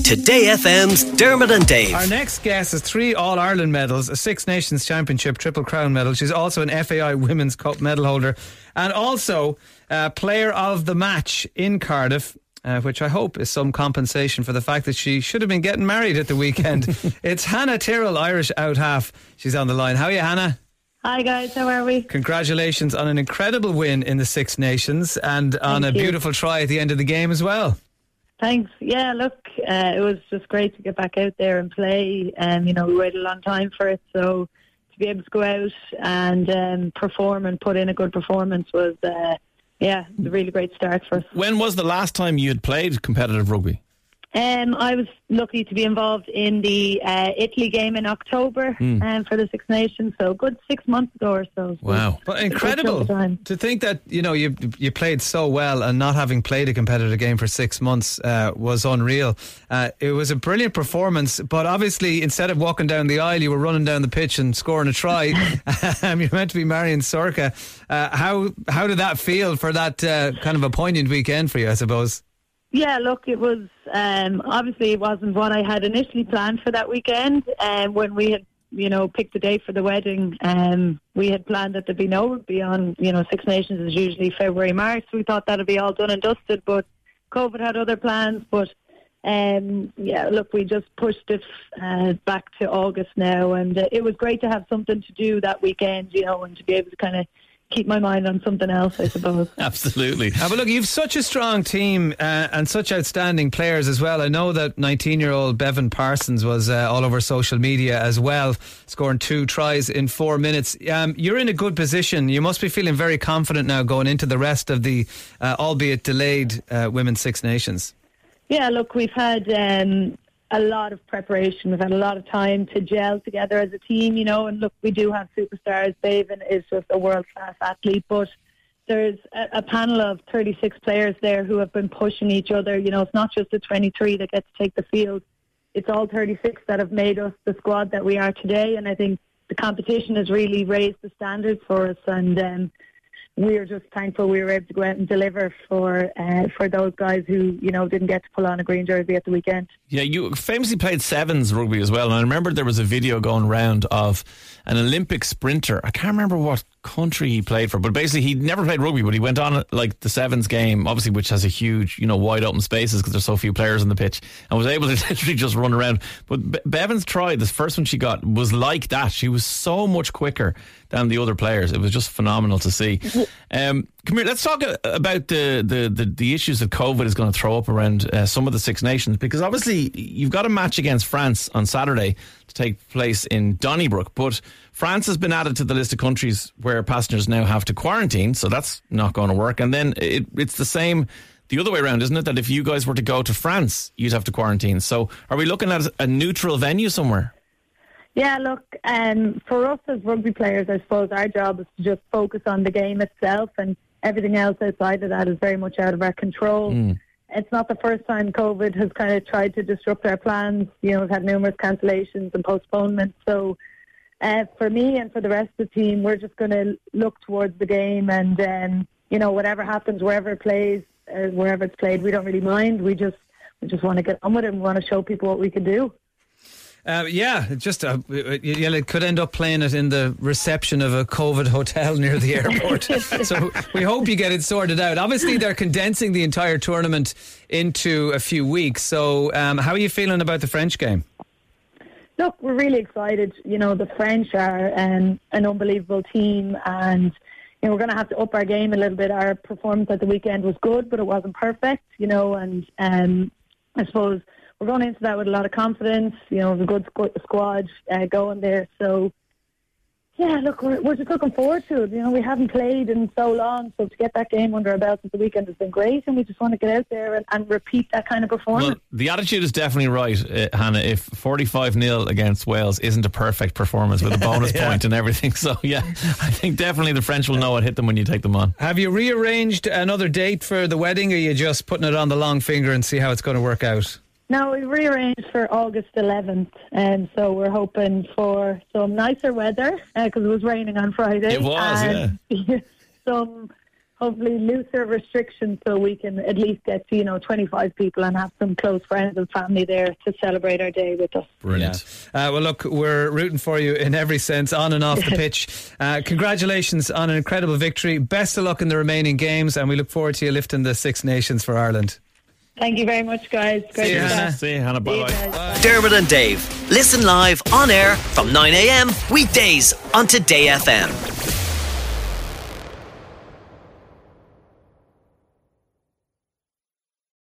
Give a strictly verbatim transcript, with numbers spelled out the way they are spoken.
Today F M's Dermot and Dave. Our next guest has three All-Ireland medals, a Six Nations Championship Triple Crown medal. She's also an F A I Women's Cup medal holder and also uh, player of the match in Cardiff, uh, which I hope is some compensation for the fact that she should have been getting married at the weekend. It's Hannah Tyrrell, Irish out half. She's on the line. How are you, Hannah? Hi guys, how are we? Congratulations on an incredible win in the Six Nations and on Thank a you. beautiful try at the end of the game as well. Thanks. Yeah, look, uh, it was just great to get back out there and play. Um, you know, we waited a long time for it, so to be able to go out and um, perform and put in a good performance was, uh, yeah, a really great start for us. When was the last time you had played competitive rugby? Um, I was lucky to be involved in the uh, Italy game in October Mm. um, for the Six Nations, so good six months ago or so. Wow. But incredible to think that, you know, you you played so well and not having played a competitive game for six months uh, was unreal. Uh, it was a brilliant performance, but obviously instead of walking down the aisle, you were running down the pitch and scoring a try. um, you're meant to be Marion Sorka. Uh, how, how did that feel for that uh, kind of a poignant weekend for you, I suppose? Yeah, look, it was, um, obviously it wasn't what I had initially planned for that weekend. Um, when we had, you know, picked the date for the wedding, um, we had planned that there'd be no rugby on, you know, Six Nations is usually February, March. We thought that'd be all done and dusted, but COVID had other plans. But, um, yeah, look, we just pushed it uh, back to August now. And uh, it was great to have something to do that weekend, you know, and to be able to kind of keep my mind on something else, I suppose. Absolutely. Uh, but look, you've such a strong team uh, and such outstanding players as well. I know that nineteen-year-old Bevan Parsons was uh, all over social media as well, scoring two tries in four minutes. Um, you're in a good position. You must be feeling very confident now going into the rest of the, uh, albeit delayed, uh, Women's Six Nations. Yeah, look, we've had um, a lot of preparation. We've had a lot of time to gel together as a team, you know, and look, we do have superstars. Bevan is just a world-class athlete, but there's a, a panel of thirty-six players there who have been pushing each other. You know, it's not just the twenty-three that get to take the field. It's all thirty-six that have made us the squad that we are today, and I think the competition has really raised the standards for us, and um, we're just thankful we were able to go out and deliver for uh, for those guys who, you know, didn't get to pull on a green jersey at the weekend. Yeah, you famously played sevens rugby as well, and I remember there was a video going round of an Olympic sprinter. I can't remember what country he played for, but basically he'd never played rugby, but he went on like the sevens game, obviously, which has a huge, you know, wide open spaces because there's so few players on the pitch, and was able to literally just run around. But Be- Bevan's try, the first one she got, was like that. She was so much quicker than the other players. It was just phenomenal to see. Um, come here, let's talk about the, the, the, the issues that COVID is going to throw up around uh, some of the Six Nations, because obviously you've got a match against France on Saturday to take place in Donnybrook, but France has been added to the list of countries where passengers now have to quarantine, so that's not going to work. And then it, it's the same the other way around, isn't it? That if you guys were to go to France, you'd have to quarantine. So are we looking at a neutral venue somewhere? Yeah, look, um, for us as rugby players, I suppose our job is to just focus on the game itself, and everything else outside of that is very much out of our control. Mm. It's not the first time COVID has kind of tried to disrupt our plans. You know, we've had numerous cancellations and postponements. So uh, for me and for the rest of the team, we're just going to look towards the game, and, um, you know, whatever happens, wherever it plays, uh, wherever it's played, we don't really mind. We just we just want to get on with it and want to show people what we can do. Uh, yeah, it just uh, yeah, it could end up playing it in the reception of a COVID hotel near the airport. So we hope you get it sorted out. Obviously, they're condensing the entire tournament into a few weeks. So um, how are you feeling about the French game? Look, we're really excited. You know, the French are um, an unbelievable team, and you know, we're going to have to up our game a little bit. Our performance at the weekend was good, but it wasn't perfect, you know, and um, I suppose we're going into that with a lot of confidence. You know, a good squ- squad uh, going there. So, yeah, look, we're, we're just looking forward to it. You know, we haven't played in so long, so to get that game under our belts at the weekend has been great, and we just want to get out there and, and repeat that kind of performance. Well, the attitude is definitely right, uh, Hannah. If forty-five nil against Wales isn't a perfect performance with a bonus yeah. point and everything, so yeah, I think definitely the French will know what hit them when you take them on. Have you rearranged another date for the wedding, or are you just putting it on the long finger and see how it's going to work out? No, we rearranged for August eleventh, and so we're hoping for some nicer weather because uh, it was raining on Friday. It was, and yeah. some hopefully looser restrictions so we can at least get to, you know, twenty-five people and have some close friends and family there to celebrate our day with us. Brilliant. Yeah. Uh, well, look, we're rooting for you in every sense, on and off the pitch. Uh, congratulations on an incredible victory. Best of luck in the remaining games, and we look forward to you lifting the Six Nations for Ireland. Thank you very much, guys. Great See you, to Hannah. See you, Hannah. Bye-bye. See you, guys. Bye. Dermot and Dave. Listen live on air from nine a.m. weekdays on Today F M.